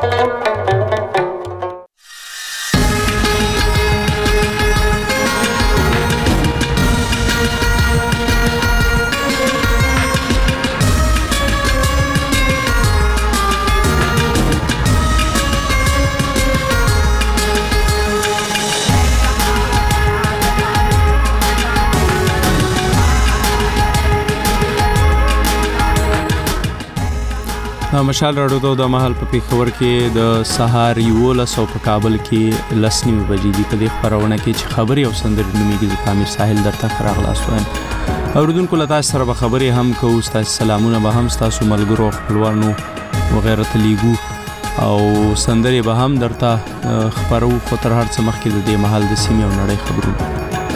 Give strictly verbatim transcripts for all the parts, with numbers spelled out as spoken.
مشال راډیو د مهال په پیښور کې د سهار یولس او په کابل کې لس نیمې بجې دي. په دې خپرونه کې چې خبرې او سندرې نومېږي د پامیر ساحل درته ښه راغلاست وایم. اوریدونکو له تاسو سره به خبرې هم کوو، ستاسو سلامونه به هم ستاسو ملګرو خپلوانو وغیره ته لیږو او سندرې به هم درته خپرو، خو تر هر څه مخکې د دې مهال د سیمې او نړۍ خبرونه.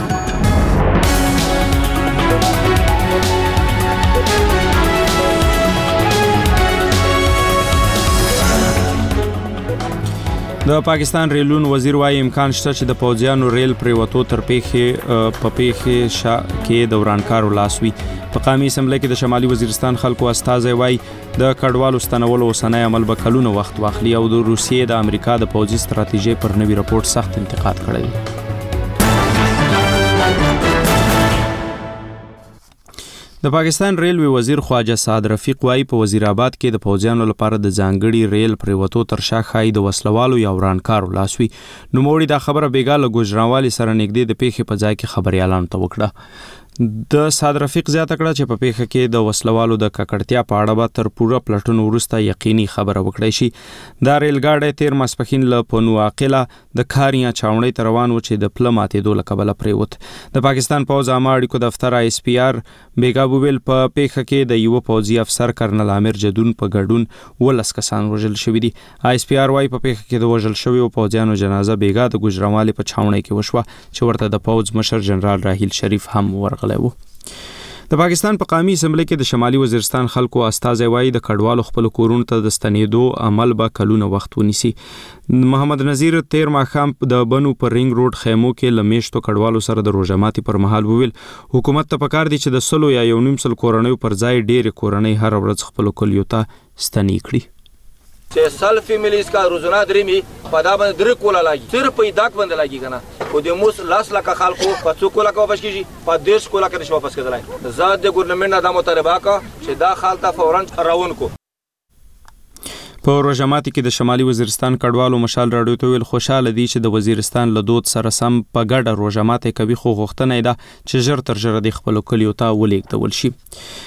د پاکستان ریلون وزیر وايي امکان شته چې د پوځیانو ریل پریوتو تر پیښې په پیښې شا کې د ورانکارو لاس وي. په قومي اسمبلی کې د شمالي وزیرستان خلکو استازي وايي د کډوالو ستنولو اوسنۍ عمل به کلونه وخت واخلي او د روسیې د امریکا د پوځي ستراتیژۍ پر نوي راپورټ سخت انتقاد کړی دی. د پاکستان ریلوی وزیر خواجه سعد رفیق وايي په وزیر آباد کې د پوځیانو لپاره د ځانګړي ریل پریوتو تر شا ښایي د وسلوالو یا ورانکارو لاس وي. نوموړي دا خبره بېګا له ګوجرانوالي سره نږدې د پیښې په ځای کې خبريالانو ته وکړه. د سعد رفیق زیاته کړه چې په پیښه کې د وسلوالو د ککړتیا په اړه به تر پوره پلټون وروسته یقیني خبره وکړي شي. دا ریل ګاډی تیر ماسپښین له پنواقله د کاریا چاونړۍ ته روان و چې د پله ماتېدو له کبله پریوت. د پاکستان پوځ عامه اړیکو دفتر آی اس پی آر بېګا وویل په پیښه کې د یوه پوځي افسر کرنل عامر جدون په ګډون ولس کسان وژل شوي دي. آی اس پی آر وايي په پیښه کې د وژل شویو پوځیانو جنازه بېګا د ګوجرانوالي په چاونړۍ کې وشوه چې ورته د پوځ مشر جنرال راحیل شریف هم ورغلی و. د پاکستان په قومي اسمبلی کې د شمالي وزیرستان خلکو استازي وايي د کډوالو خپل کورونو ته د ستنېدو عمل به کلونه وخت ونیسي. محمد نذیر تیر ماښام د بنو پر رینګ روډ خیمو کې له میشتو کډوالو سره د روژه ماتي پر مهال وویل حکومت ته پکار دی چې د سلو یا یو نیم سل کورنیو پر ځای ډېرې کورنۍ هر ورځ خپل کلیو ته ستنې کړي. چې سل فیملیز کا روزانه درېمي په دا باندې درې کوله لاګي صرف په داک باندې لاګي کنه او د موس لاس لکه خلکو په څو کوله کا واپس کیږي په دیش کوله کې نشو واپس کېدلای. زاد د ګورنمنت نه دا مطالبه کا چې دا خالته فورا راون کو. په روژه ماتي کې د شمالي وزیرستان کډوالو مشال راډیو ته ویل خوشاله دي چې د وزیرستان له دود سره سم په ګډه روژه ماتي کوي، خو غوښتنه ده چې ژر تر ژره د خپل کلیو ته ولېږدول شي.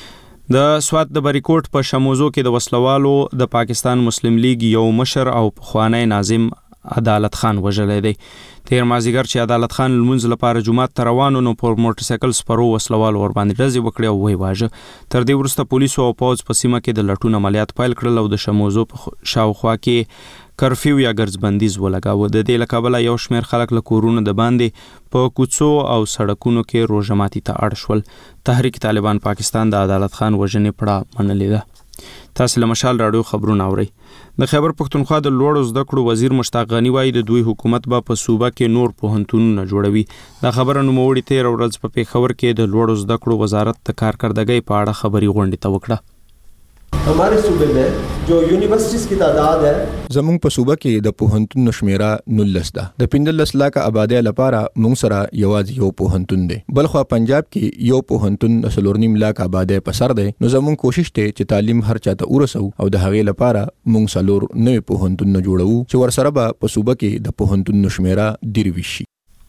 د سوات د بریکوټ په شموزو کې د وسلوالو د پاکستان مسلم لیگ یو مشر او پخوانی ناظم عدالت خان وژلی دی. تیر مازیګر چې عدالت خان لمونځ لپاره جومات ته روان و نو پر موټر سایکل سپرو وسلوالو ورباندې ډزې وکړې او ویې واژه. تر دې وروسته پولیسو او پوځ په سیمه کې د لټون عملیات پیل کړل او د شموزو په شاوخوا کې کرفیو یا ګرځبندیز ولګاوه. د دې له کبله یو شمېر خلک له کورونو د باندې په کوڅو او سړکونو کې روژه ماتي ته اړ شول. تحریک طالبان پاکستان د عدالت خان وژنې پړه منلې ده. تاسو له مشال راډیو خبرونه اورئ. د خیبر پښتونخوا د لوړو زده کړو وزیر مشتاق غنی وايي د دوی حکومت به په صوبه کې نور پوهنتونونه جوړوي. دا خبره نوموړي تیر ورځ په پیښور کې د لوړو زده کړو وزارت د کارکردګۍ په اړه خبري غونډې ته وکړه. हमारे सूबे में जो यूनिवर्सिटीज की तादाद है زمونږ په صوبه کې د پوهنتون شمیره نولس ده. د پنځلس لکه آبادی لپاره موږ سره یوازې یو پوهنتون دی. بلخو پنجاب کې یو پوهنتون د څلور نیم لکه آبادی په سر دی. نو زمونږ کوشش ته چې تعلیم هر چاته ورسو او د هغې لپاره موږ څلور نوې پوهنتون جوړو چې ورسره به په صوبه کې د پوهنتون شمیره ډیر وشي.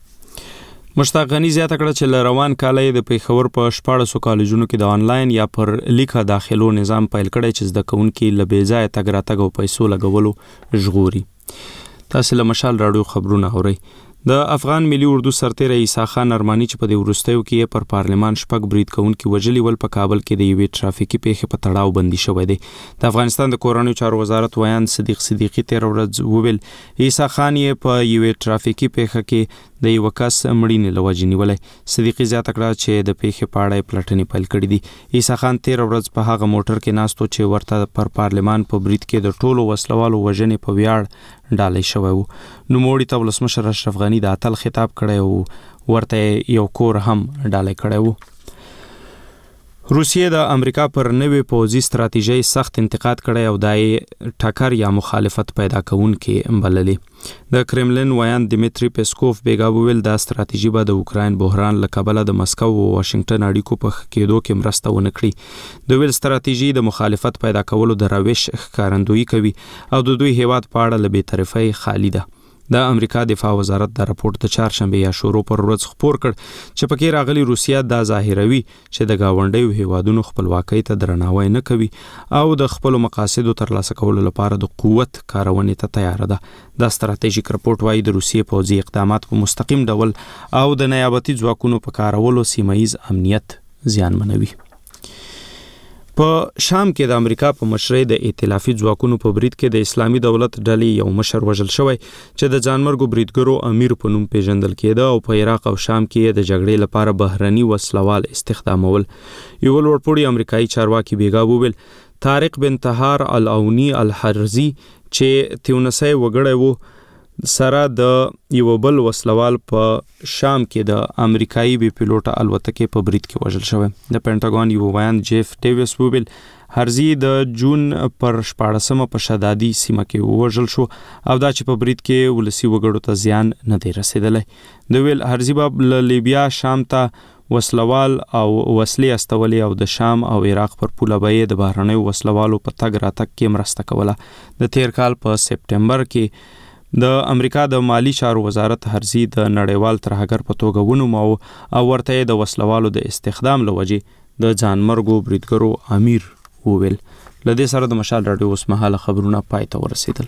مشتاق غنی زیاته کړه چې له روان کال د پیښور په شپاړسو کالجونو کې د آنلاین یا پر لیکه داخلو نظام پیل کړی چې زده کوونکي له بې ځایه تګ راتګ او پیسو لګولو ژغوري. تاسو له مشال راډیو خبرونه اورئ. د افغان ملي اردو سرتیری عیسی خان ارمانی چې په دې وروستیو کې پر پارلمان شپږ برید کوونکي وژلي ول په کابل کې د یوې ټرافیکي پیښې په تړاو بندي شوی دی. د افغانستان د کورنیو چارو وزارت ویان صدیق صدیقی تیر ورځ وویل عیسی خان یې په یوې ټرافیکي پیښه کې د یو کس مړینې له وجې نیولی. صدیقي زیاته کړه چې د پیښې په اړه یې پلټنې پیل کړي دي. عیسی خان تیر ورځ په هغه موټر کې ناست و چې ورته پر پارلمان په برید کې د ټولو وسلوالو وژنې په ویاړ ډالۍ شوی و. نوموړي ته ولسمشر اشرف غني د اتل خطاب کړی او ورته یو کور هم ډالۍ کړی و. روسیې د امریکا پر نوې پوځي ستراتیژۍ سخت انتقاد کړی او دای ټکر یا مخالفت پیدا کوونکې بللې. د کرملین ویان دمیتری پیسکوف بیګا ویل دا ستراتیژي به د اوکراین بحران له کبله د مسکو او واشنگټن اړیکو په ښه کېدو کې مرسته ونه کړي. د ویل ستراتیژي د مخالفت پیدا کولو د روش ښکارندویي کوي او د دوی هیواد په اړه له بېطرفۍ خالي ده. د امریکا دفاع وزارت د راپورټ د چهارشنبه یا شروع پر ورځ خپور کړ چې پکې راغلي روسیا دا ظاهروي چې د گاونډیو هیوادونو خپلواکۍ ته درناوی نه کوي او د خپل مقاصدو ترلاسه کولو لپاره د قوت کارونې ته تیار ده. دا ستراتیژیک راپورټ وايي د روسیې پوځي اقدامات په مستقیم ډول او د نیابتي ځواکونو په کارولو سیمه ییز امنیت زیانمنوي. په شام کې د امریکا په مشرۍ د ائتلافي ځواکونو په برید کې د اسلامي دولت ډلې یو مشر وژل شوی چې د ځانمرګو بریدګرو امیر په نوم پیژندل کېده او په عراق او شام کې د جګړې لپاره بهرني وسلوال استخدامول. یو لوړپوړي امریکایي چارواکي بیګا وویل طارق بن طهار الاونی الحرزي چې تیونسی وګړی وو سره د یو بل وسلوال په شام کې د امریکایي بي پیلوټ الوتکې په برید کې وژل شوی. د پینټاګون یو ویان جیف ډیویس وویل هرزي د جون پر شپاړسمه په شدادي سیمه کې وژل شو او دا چې په برید کې ولسی وګړو ته زیان نه دی رسیدلی. د ویل هرزي به له لیبیا شام ته وسلوال او وسلې استولې او د شام او عراق پر پوله به د بهرنیو وسلوالو په تګ راتګ کې مرسته کوله. د تیر کال په سپټمبر کې د امریکا د مالی چارو وزارت هرزي د نړیوال ترهګر په توګه ونوماو او ورته د وسلوالو د استخدام لوجې د ځانمرګو بریدګرو امیر وویل. لدې سره د مشال رادیو اوس مهاله خبرونه پای ته ورسېدل.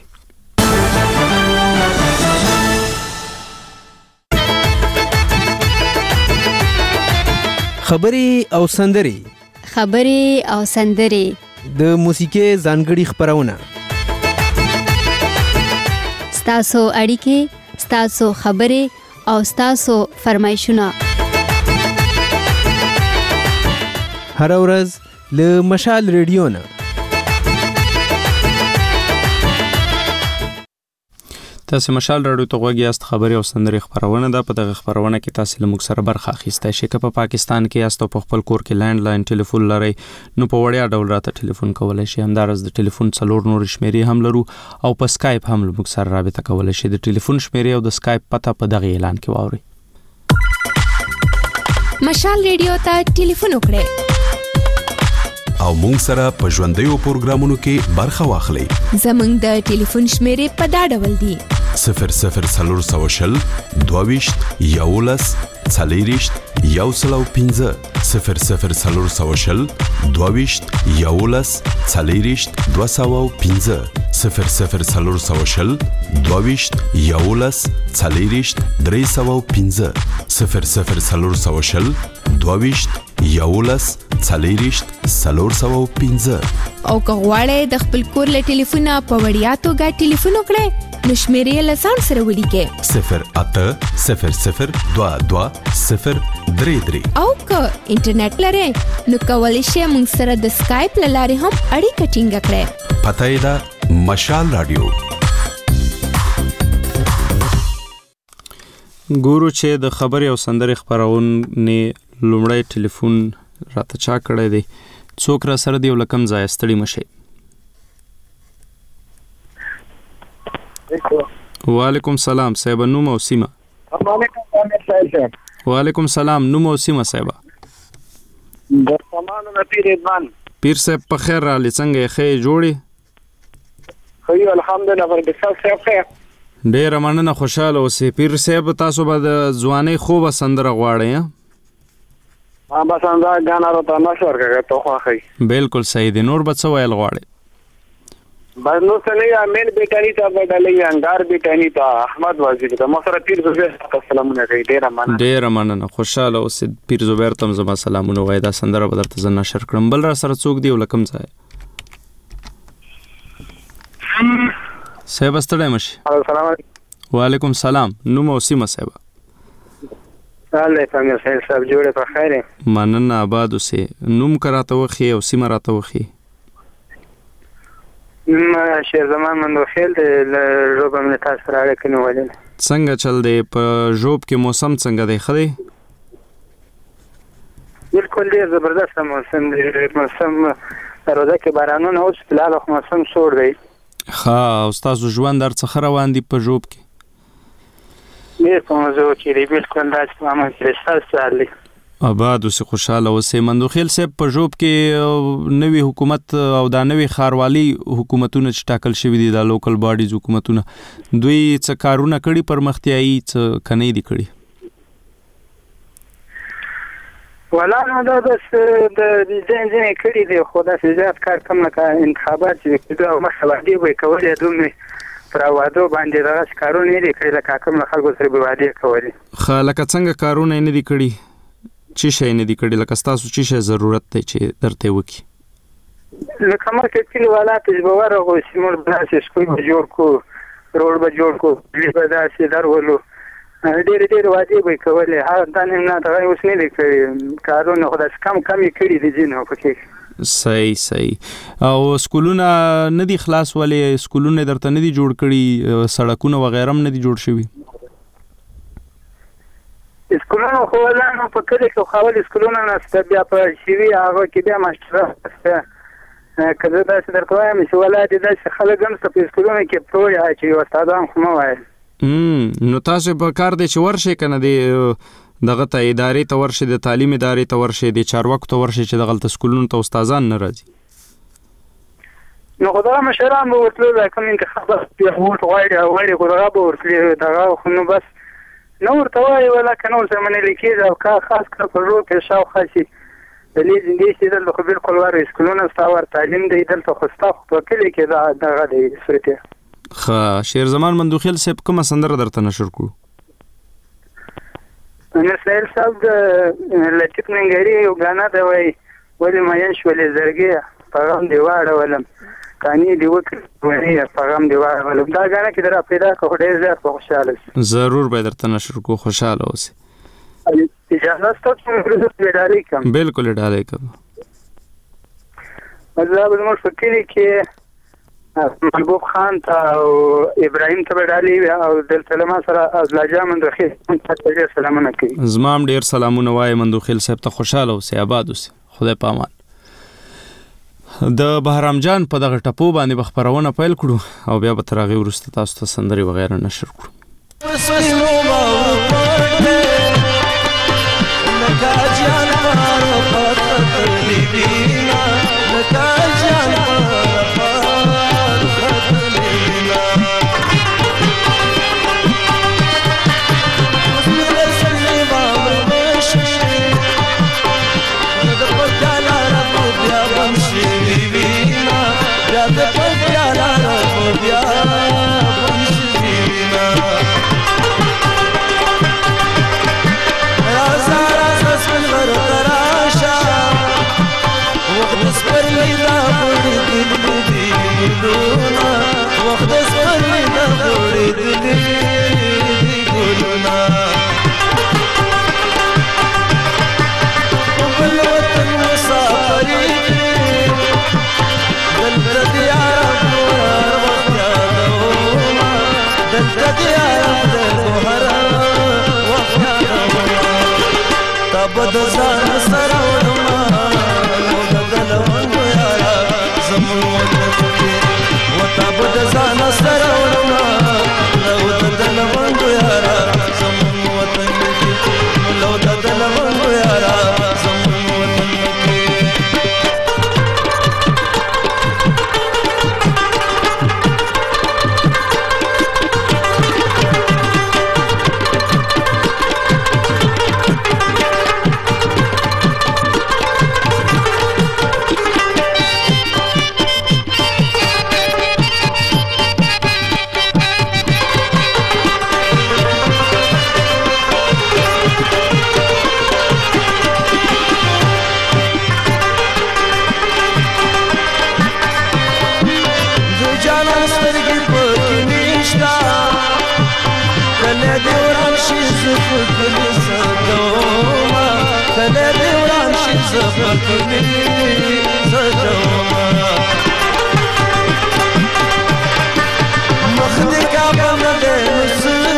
خبري او سندري خبري او سندري د موسیقي ځانګړي خبرونه ستاسو اړیکې ستاسو خبرې او ستاسو فرمایشونه هر ورځ له مشال ریډیو نه. تاسو مشال رادیو ته غوږی یاست. خبري او سندري خبرونه ده. په دغه خبرونه کې تاسو له موږ سره برخه اخیسته شئ. که په پاکستان کې یاست او په خپل کور کې لینډ لاین ټلیفون لرئ نو په وړیا ډول راته ټلیفون کولای شئ. همدارس د ټلیفون څلور نور شمیرې هم لرو او په سکایپ هم له موږ سره رابطه کولای شئ. د ټلیفون شمیرې او د سکایپ پته په دغه اعلان کې واورئ. مشال ریډیو ته ټلیفون وکړئ او مونږ سره په ژوندیو پروګرامونو کې برخه واخلئ. زمونږ د ټلیفون شمیرې په دا ډول دي: صفر صفر څلور سوه شل دوه ویشت یولس څلېرویشت یو سل او پنځه صفر صفر څلور سوه شل دوه ویشت یولس څلېرویشت دوه سوه او پنځه صفر صفر څلور سوه شل دوه ویشت یولس څلېرویشت درې سوه او پنځه صفر صفر څلور سوه شل دوه ویشت یولس څلېرویشت څلور سوه او پنځه. او که غواړئ د خپل کور له ټلیفونه په وړیا توګه ټلیفون وکړئ نو شمیرې له ځان سره ولیکئ: صفر اته صفر صفر دوه دوه صفر درې درې. او که انټرنیټ لرئ نو کولی شئ موږ سره د سکایپ له لارې هم اړیکه ټینګه کړئ. پته یې ده مشال رادیو. ګورو چې د خبري او سندري خبرونه لومړی ټلیفون راته چا کړی دی. څوک را سره دی او لکم ځای ستړي مشي. وعلیکم سلام صاحب. نوم او سیمه. وعلیکم سلام. نوم او سیمه صاحب. د سمانو نه پیر ادمان. پیر صاحب په خیر را لڅنګ خې جوړي. خو الحمدلله ورته صاحب خیر. ډیر مننه خوشاله اوسې. پیر صاحب تاسو به د ځواني خوب سندره غواړئ؟ ها بس انده غانا راته نشور کړه ته خو اخی. بالکل صحیح دی. نور به څه ویل غواړئ؟ بس نو څه نه امین بیٹانی ته بدلې انګار بیٹانی ته احمد وزیر ته مسره پیر زبیر سلامونه کوي. ډیر مننه. ډیر مننه خوشاله اوسې. پیر زبیر ته زما سلامونه وای. دا سندره به درته زنه شر کړم. بل را سره څوک دی ولکم ځای صاحب ستړی مشي. السلام علیکم. وعلیکم سلام. نوم او سیمه صاحب. الله څنګه خیر صاحب جوړه په خیر. مننه آباد اوسې. نوم کراته وخی او سیمه راته وخی. ما شیر زمان من خیل د روب من تاسو راړه کنه ولین. څنګه چل دی په جوب کې موسم څنګه دی خدي؟ بالکل ډیر زبردست موسم دی. موسم روزه کې بارانونه اوس فلحال خو موسم سوړ دی. ښه او ستاسو ژوند در څه روان دي په ژوب کې؟ ډېر په مزو کې دی. بالکل داسې په عمل کې ستاسو حال دی. آباد اوسې خوشحاله اوسې. مندوخیل صاحب په ژوب کې نوی حکومت او دا نوی ښاروالي حکومتونه چې ټاکل شوي دي دا لوکل باډیز حکومتونه دوی څه کارونه کړي پرمختیایي څه کنه دي کړي؟ ولا نو دا بس د ځین ځین کړي دي خو دا زیات کار کم نه انتخابات چې کېدو او مخالفت به کولې دومره پر وادو باندې دا کارونه نه کړي لکه کوم خلکو سره به وادي کولې. خا لکه څنګه کارونه نه دي کړي؟ چی شي نه دي کړي؟ لکه تاسو چی شي ضرورت دی چې درته وکی؟ لکه مرکه کلی والا تجربه راغو سیمور بلاسه سکول به جوړ کو روډ به جوړ کو لیبه داسې درولو ډېر ډېر وادي به کولې. ها دا نه دا اوس نه دي کړي کارونه خو دا کم کم کړي دي جنو پکې. صحیح صحیح. او سکولونه نه دي خلاص ولې سکولونه درته نه دي جوړ کړي سړکونه وغیرہ هم نه دي جوړ شوي؟ سکولونه خو ولانو په کلی کې خو سکولونه نشته بیا په شوي هغه کې بیا ماشټر نشته. کله داسې درته وایم چې ولادي داسې خلک هم شته په سکولونه کې پروي چې استادان خو مه وایي. نو تاسو په کار دی چې ورشئ که نه دی دغه ته ادارې ته ورشئ د تعلیم ادارې ته ورشئ د چارواکو ته ورشئ چې دغلته سکولونو ته استادان نه راځي؟ نو خو دغه مشران به ورتلو دا کوم انتخابات بیا ووټ غواړي او غواړي خو دغه به ورتلي دغه خو نو بس نو ورته وایي ولکه نور سره منلي کېږي او کا خاص کړه په روډ کې شاوخوا چې د لې زندګۍ چې دلته خو بالکل وار سکولونه ستا ور تعلیم دی دلته خو ستا خو په کلي کې دا دغه دی صورت یې. ښه شیرزمان مندوخیل صاحب کومه سندره درته نشر کړو؟ نسایل صاحب د لطیف ننګري یو ګانا دی وایي ولې مین شولې زړګیه په غم دې واړولم کانی دی وکړې په غم دی واړولم. دا ګانا کې در پیدا کړو ډېر زیات خوشاله شم. ضرور به درته نشر کو خوشاله اوسې. اجازه ستاسو ته ډالۍ کوم؟ بالکل ډالۍ کوم. مطلب زموږ په کلي کې محبوب خان ته او ابراهیم ته به ډالۍ او دلته له ما سره ازلاجا مندوخیل ته ډېر سلامونه کوي. زما هم ډېر سلامونه وایي مندوخیل صاحب ته. خوشاله اوسې آباد اوسې. خدای په امان. د بهرام جان په دغه ټپو باندې به خپرونه پیل کړو او بیا به تر هغې وروسته تاسو ته سندرې وغیره نشر کړو.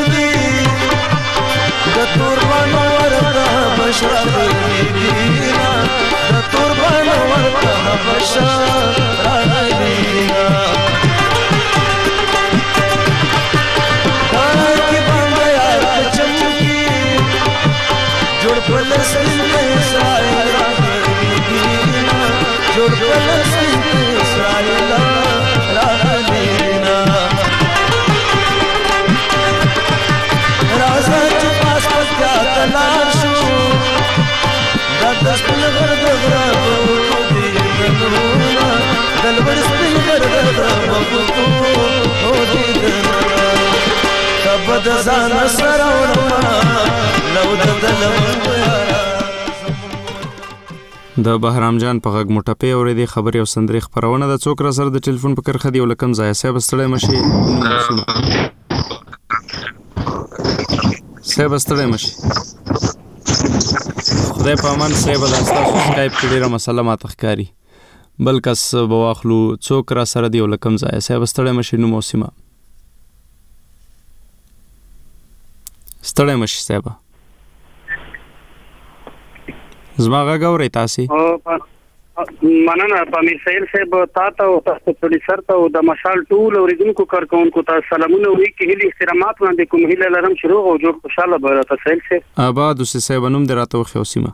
Shall we be خوان ورته بشار راغلینا کاکی باندې یار چمکی جوړ فلسطین اسرائیل راغلینا جوړ فلسطین اسرائیل راغلینا رازا چې پاس پاس بیا تلار شو دا د سپین غرد غرابو دی دنونا دلبر سپین غرد غرابو دی دنونا کبد ځان سره وړما لو د دلم د بهرام جان په غږ موټپې اورېدې خبرې او سندرې خپرونه د څوک را سره د ټلیفون په کرخه دی ولکم ځای صاحب ستړی مشي صاحب ستړی مشي خدای په امان صاحب د تاسو سکایپ کې ډیره مسله ما تخکاری بل کس بواخلو څوک را سره دی ولکم ځای صاحب ستړی مشي نو موسمه ستړی مشي صاحب زما غږ اورئ تاسې مننه پامیر سهیل صاحب تا ته او تاسو پروډوسر ته او د مشال ټول اوریدونکو کارکونکو ته سلامونه وایي کې هلي احترامات وړاندې کوم هیله لرم چې روغ او جوړ خوشاله به راته سهیل صاحب آباد اوسې صاحب نوم دې راته وښیه سیمه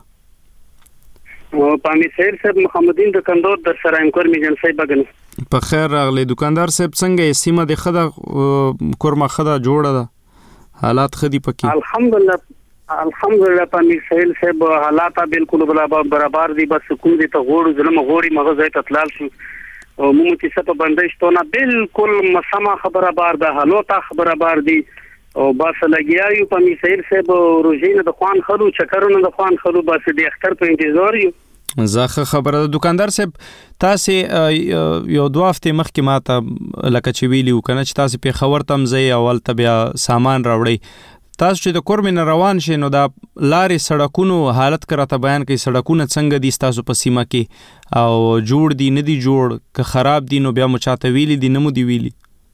پامیر سهیل صاحب محمدین د کندوز در سره انکور میجن صاحب بګنه په خیر راغلی دکاندار صاحب څنګه یې سیمه د خدا کورما خدا جوړه ده حالات خدي پکې الحمدلله الحمدلله پامیر سهیل صاحب حالات بالکل برابر دي بس کوم دي ته غوړ ظلم غوړي مغه ځای ته تلال شو او موږ چې څه په بندش ته نه بالکل مسما خبره بار ده حالات خبره بار دي او بس لګیا یو پامیر سهیل صاحب روزینه د خوان خلو چکرونه د خوان خلو بس د اختر په انتظار یو زاخه خبره ده دکاندار صاحب تاسو یو دوه هفته مخکې ماته لکه چې ویلیو کنه چې تاسو په خبر تم ځای اول ته بیا سامان راوړی تاسو چې د کورمن روان شې نو دا لارې سړکونو حالت کراته بیان کوي سړکونه څنګه دي تاسو په سیمه کې او جوړ دي نه دي جوړ که خراب دي نو بیا مو چاته ویلي دي نه مو دي ویلي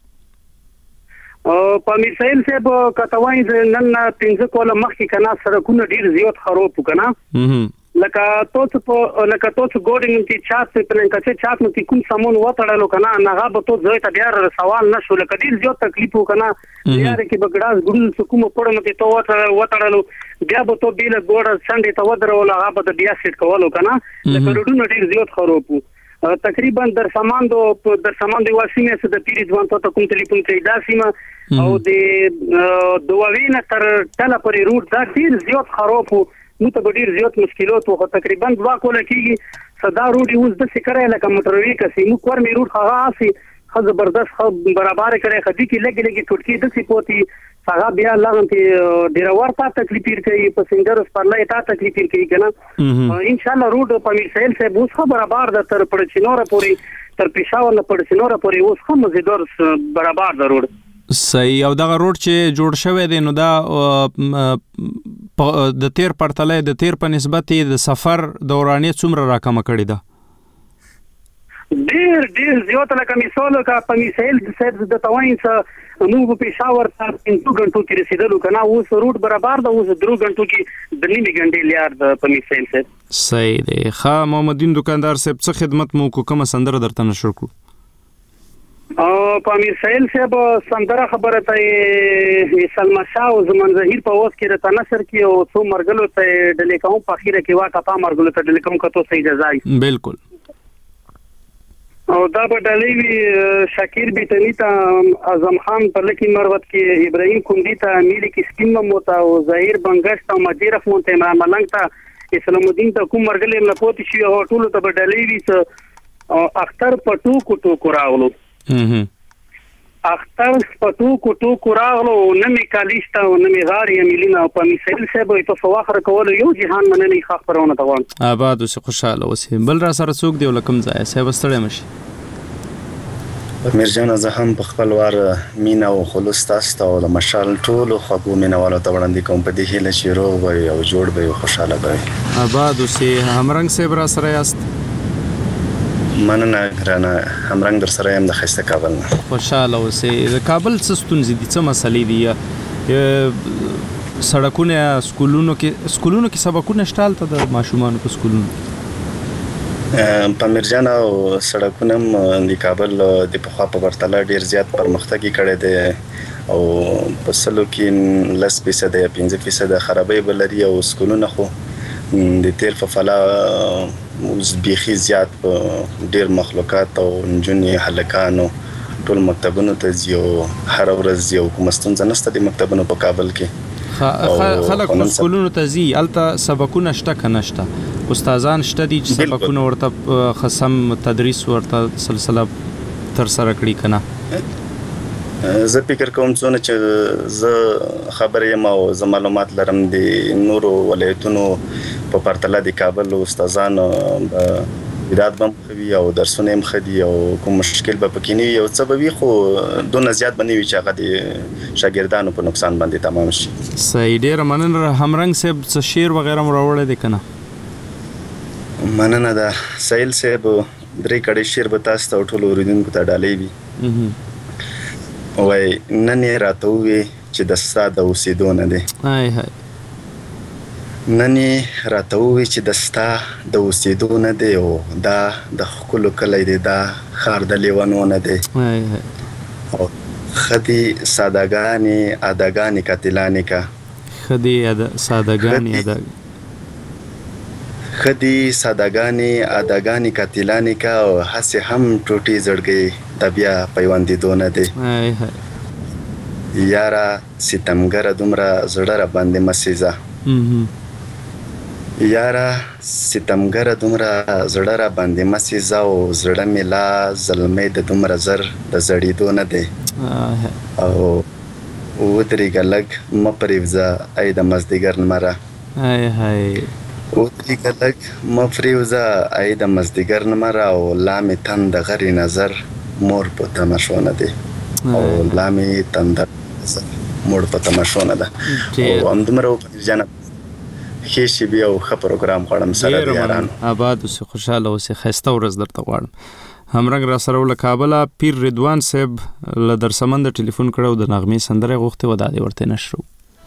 او پامیر سهیل صاحب کتوای نن پنځه کوله مخکې کنه سړکونه ډیر زیات خراب وکنه لکه توڅ په لکه توڅ ګورینګ چې چات په نن کچې چات نو کوم سامان وټړلو کنه هغه به تو ځای ته بیا سوال نشو لکه ډیر زیات تکلیف وکنه یار کې بګړاس ګړل کوم پړم ته تو وټړلو بیا به تو بیل ګوړ څنګه ته ودرول هغه به بیا سیټ کولو کنه لکه روډونه ډیر زیات خراب تقریبا در سامان دو در سامان دی واسینه څه د پیری ځوان ته کوم ټلیفون کې دا سیمه او د دووینه تر تل پرې روډ دا ډیر زیات خراب نو ته ډیر زیات مشکلات وو تقریبا دوا کوله کیږي صدا روډي اوس د سکره لکه موټروي کسي نو کور می روډ هغه اسی خو زبردست خو برابر کړي خدي کې لګي لګي ټوټکی د سی پوتي هغه بیا لاغم ته ډیر ورته تکلیف کوي پسنجر پرلای ته تکلیف کوي کنه ان شاء الله روډ پامیر سهیل صاحب اوس خو برابر د تر پړچینوره پوری تر پېښور نه پړچینوره پوری اوس خو مزیدار برابر د روډ صحیح او دغه روډ چې جوړ شوی دی نو دا د تیر پرتله د تیر په نسبت د سفر دورانیه څومره راکمه کړې ده ډیر ډیر زیات لکه مثال کا پامیر سهیل صاحب د توین څخه موږ په پېښور ته پنځه غنټو کې رسیدلو کنه اوس روډ برابر ده اوس درو غنټو کې د نیمه غنټې لار د پامیر سهیل صاحب صحیح دی ښه محمدین دکاندار صاحب څه خدمت مو کومه سندره درته نشر کو او پامیر سهیل صاحب سندره خبره ته سلمہ شاه او زمان ظهیر په وخت کې رته نشر کې او څو مرګلو ته ډلې کوم په اخیره کې واټه په مرګلو ته ډلې کوم کته صحیح جزای بالکل او دا په ډلې وی شاکر بیتنی ته اعظم خان په لکی مروت کې ابراهیم کوندی ته میلی کې سکیم موتا او ظهیر بنگشت او مدیرف مونته عمران ملنګ ته اسلام الدین ته کوم مرګلې نه پوت شي او ټول ته په ډلې وی اختر پټو کوټو کوراولو اختر پټو کوټو کوراولو نمی کالیشتا او نمی غاری امیلینا په میسل سبو په فواخر کول یو جهان مننی خاص پرونه توان آباد اوس خوشاله اوسې بل را سره څوک دی ولکم ځای سه وستړی مشي میرجان زه هم په خپل وار مینا او خلوص تاسو ته او مشال ټول خو مینوالو ته وړاندې کوم په دې هیله چې روغ وي او جوړ وي او خوشاله وي آباد اوسې همرنګ سیب را سره یاست مننه ګرانه همرنګ در سره يم د خسته کابل نه خوشاله اوسې د کابل څه ستونزې دي څه مسلې دي سړکونه سکولونو کې سکولونو کې سبقونه شتال ته د ماشومان په سکولونو په میرجان او سړکونه د کابل د پخوا په پرتله ډیر زیات پرمختګ کړی دی او په سلو کې لس فیصد یا پنځه فیصد خرابې بلري او سکولونه خو د تیل په فلا بیخي زیات ډیر مخلوقات او نجونې هلکانو ټول مکتبونو ته ځي هر ورځ یو کوم ستونزه نشته د مکتبونو په کابل کې خلک سکولونو ته ځي الته سبقونه شته که نشته استادان شته دي چې سبقونه ورته خصم تدریس ورته سلسله تر سره کړي کنه زه فکر کوم څونه چې زه خبر یم او زه معلومات لرم د نورو ولایتونو په پرتله د کابل استادانو بدات بم خوي او درسونه هم خدي او کوم مشکل به پکې نه یو څه به وي خو دونه زیات بنوي چې هغه د شاګردانو په نقصان باندې تمام شي. صحیح ډیر مننه همرنګ صاحب څه شعر وغیرہ مراوړل دي کنه مننه ده سایل صاحب درې کړي شعر به تاسو ته ټول اوریدونکو ته ډالې وي وای نن راته وي چې د ساده اوسېدو نه دي هاي هاي نن راته وي چې د ستا د اوسېدو نه دی او دا د خپل کلی دی دا خار د لیوانو نه دی هاي هاي او خدي سادهګانی اداګانی قاتلانی کا خدي سادهګانی ادا خدي سادهګانی اداګانی قاتلانی کا او هسه هم ټوټي زړګي د بیا پیوندې دونه دی هاي هاي یارا ستمګر دومره زړه را باندې مسیزه یارا ستمګر دومره زړه را باندې مسیزه او زړه ملا زلمې د دومره زر د زړېدو نه دی او و ترې ګلګ مپریوزه ای د مزدګر نمره هاي هاي و ترې ګلګ مپریوزه ای د مزدګر نمره او لامې تند غری نظر مور په تماشو نه دی او لامې تند مور په تماشو نه ده او هم دومره جنب خېشي بیا او ښه پروګرام غواړم سره د یارانو آباد اوسې خوشاله اوسې ښایسته ورځ درته غواړم همرنګ را سره له کابله پیر رضوان صاحب له درسمند ټلیفون کړو د نغمې سندره غوښتې و دا دې ورته نشرو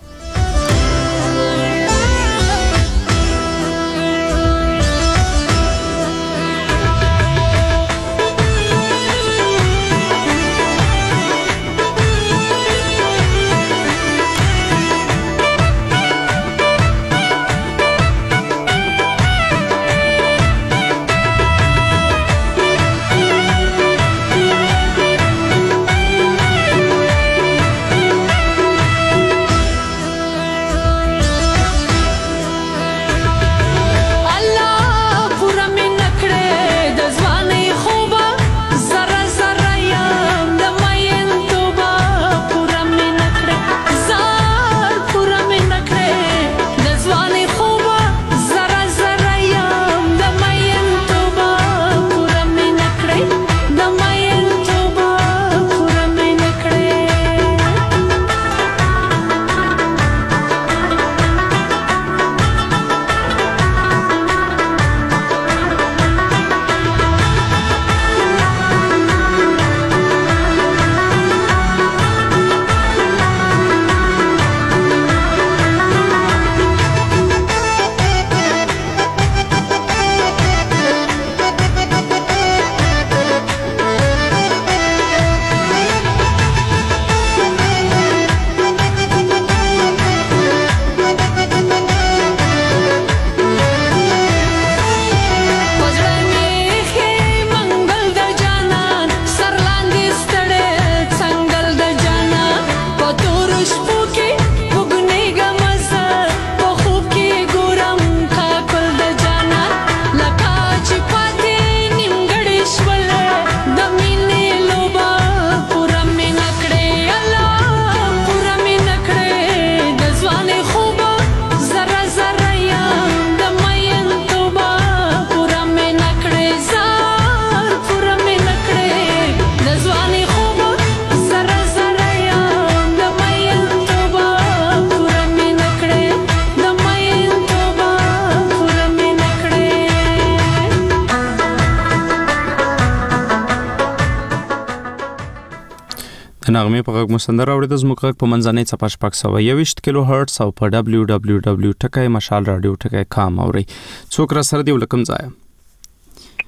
نغمه په غږ مسندر اورید زموږ غږ په منځنۍ څپه شپږ سوه یوویشت کیلو هرتز او په دبلیو دبلیو دبلیو ټکی مشال رادیو ټکی کام اوري څوک را سره دی ولکم ځای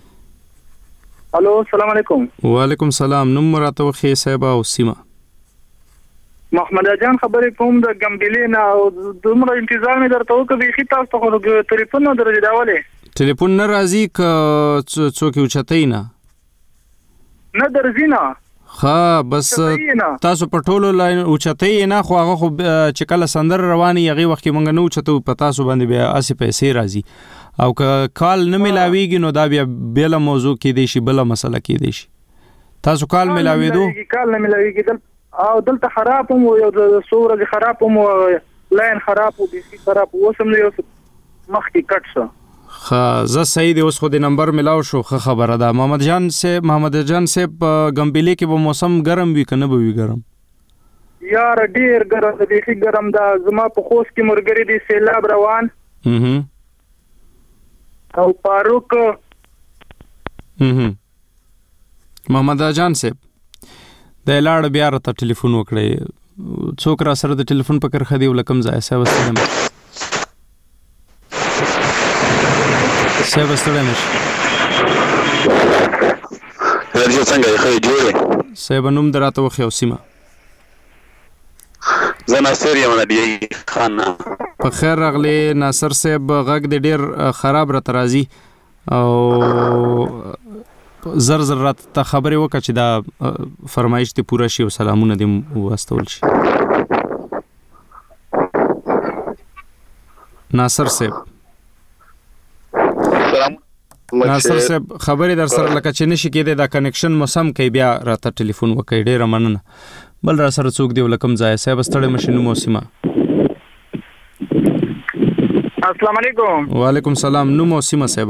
الو السلام علیکم. وعلیکم سلام. نوم راته وخی صاحب او سیمه؟ محمد جان خبرې کوم د ګمبلې نه او دومره انتظار مې درته وکړ بيخي تاسو ته خو ټلیفون نه درځي داواله ټلیفون نه راځي ک څوک یو چتای نه نه درځي نه ها بس تاسو په ټولو لاین او چتای نه خو هغه خو چې کله سندر رواني هغه وخت کې مونږ نه چتو په تاسو باندې بیا اسی پیسې راځي او ک کال نه ملاويږي نو دا بیا بل موضوع کې دی شي بل مسله کې دی شي. تاسو کال ملاوي دو کال نه ملاويږي او دلته خراب مو یو د صورت خراب مو لاین خراب او بي خراب وسم نه یو مخکې کټ شو. خا ز سید اوس خو د نمبر ملاو شو خه خبره ده. محمد جان سے محمد جان سے ګمبلې کې به موسم ګرم وي کنه به وي ګرم؟ یار ډیر ګرم دی خې ګرم ده. زما په خوست کې مرګري دي سیلاب روان هم او فاروق هم محمد جان سے د لاړ بیا راته ټلیفون وکړي څوک را سره د ټلیفون په کرخه دی ولکم ځای سه وسلم سه وسلم ورځ څنګه خې جوړه سه بنوم دراته وخی او سیمه زه ناصر یم نبی خان. په خیر راغلی ناصر صاحب غږ د ډیر خراب را ترازی او زر زر رات ته خبرې وکړه چې دا فرمایش ته پوره شي او سلامونه دې واستول شي. ناصر صاحب ناصر صاحب خبرې در سره لکه چې نشي کېدای دا کنیکشن موسم کوي بیا راته ټلیفون وکړي ډیره مننه. بل را سره څوک دی ولکم ځای صاحب ستړی مشینو موسمه. السلام علیکم. وعلیکم سلام. نو موسمه صاحب